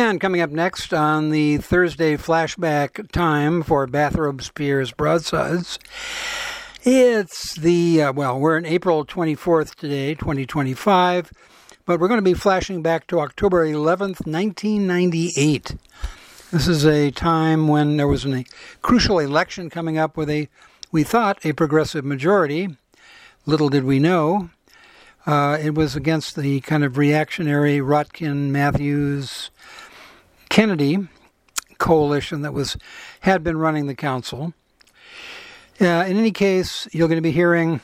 And coming up next on the Thursday flashback time for Bathrobe Spears Broadsides, it's we're in April 24th today, 2025, but we're going to be flashing back to October 11th, 1998. This is a time when there was a crucial election coming up with we thought, a progressive majority. Little did we know. It was against the kind of reactionary Rotkin, Matthews, Kennedy coalition that had been running the council. In any case, you're going to be hearing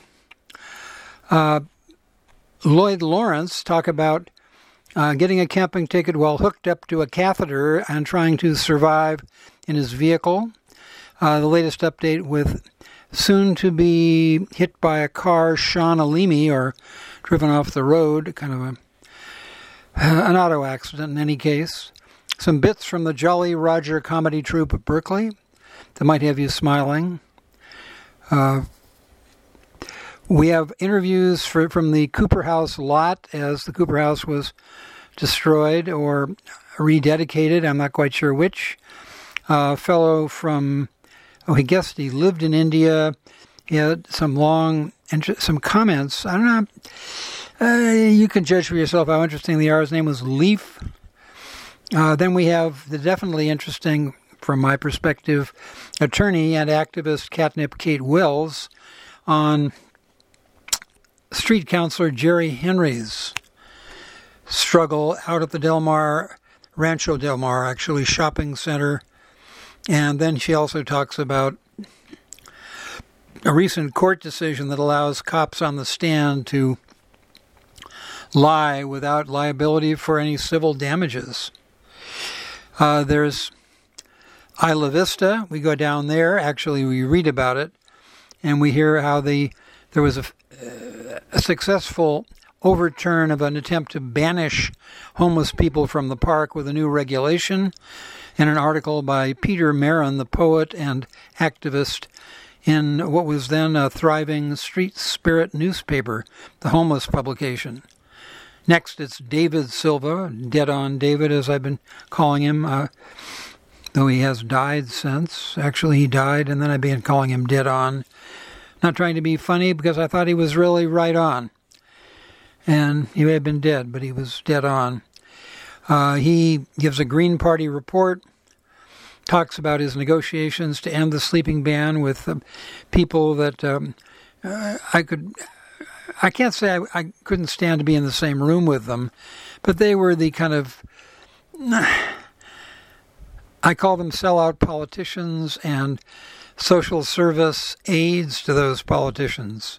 Lloyd Lawrence talk about getting a camping ticket while hooked up to a catheter and trying to survive in his vehicle. The latest update with soon to be hit by a car, Sean Alimi, or driven off the road, kind of an auto accident in any case. Some bits from the Jolly Roger comedy troupe at Berkeley that might have you smiling. We have interviews from the Cooper House lot as the Cooper House was destroyed or rededicated. I'm not quite sure which. A fellow from, he guessed he lived in India. He had some comments. I don't know. You can judge for yourself how interesting they are. His name was Leaf. Then we have the definitely interesting, from my perspective, attorney and activist catnip Kate Wells on street counselor Jerry Henry's struggle out at the Rancho Del Mar, actually, shopping center. And then she also talks about a recent court decision that allows cops on the stand to lie without liability for any civil damages. There's Isla Vista. We go down there. Actually, we read about it, and we hear how there was a successful overturn of an attempt to banish homeless people from the park with a new regulation, in an article by Peter Marin, the poet and activist, in what was then a thriving Street Spirit newspaper, the homeless publication. Next, it's David Silva, Dead On David, as I've been calling him, though he has died since. Actually, he died, and then I began calling him Dead On. Not trying to be funny, because I thought he was really right on. And he may have been dead, but he was dead on. He gives a Green Party report, talks about his negotiations to end the sleeping ban with people that I can't say I couldn't stand to be in the same room with them, but they were the kind of, I call them sellout politicians and social service aides to those politicians.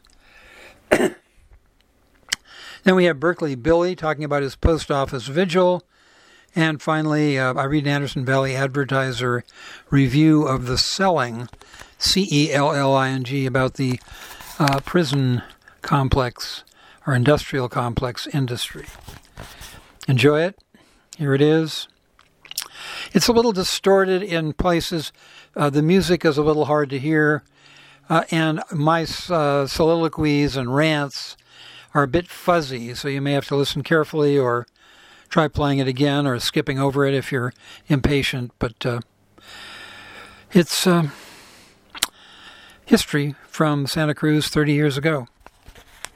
Then we have Berkeley Billy talking about his post office vigil. And finally, I read an Anderson Valley Advertiser review of The Selling, Celling, about the prison complex or industrial complex industry. Enjoy it. Here it is. It's a little distorted in places. The music is a little hard to hear. And my soliloquies and rants are a bit fuzzy, so you may have to listen carefully or try playing it again or skipping over it if you're impatient. But it's history from Santa Cruz 30 years ago.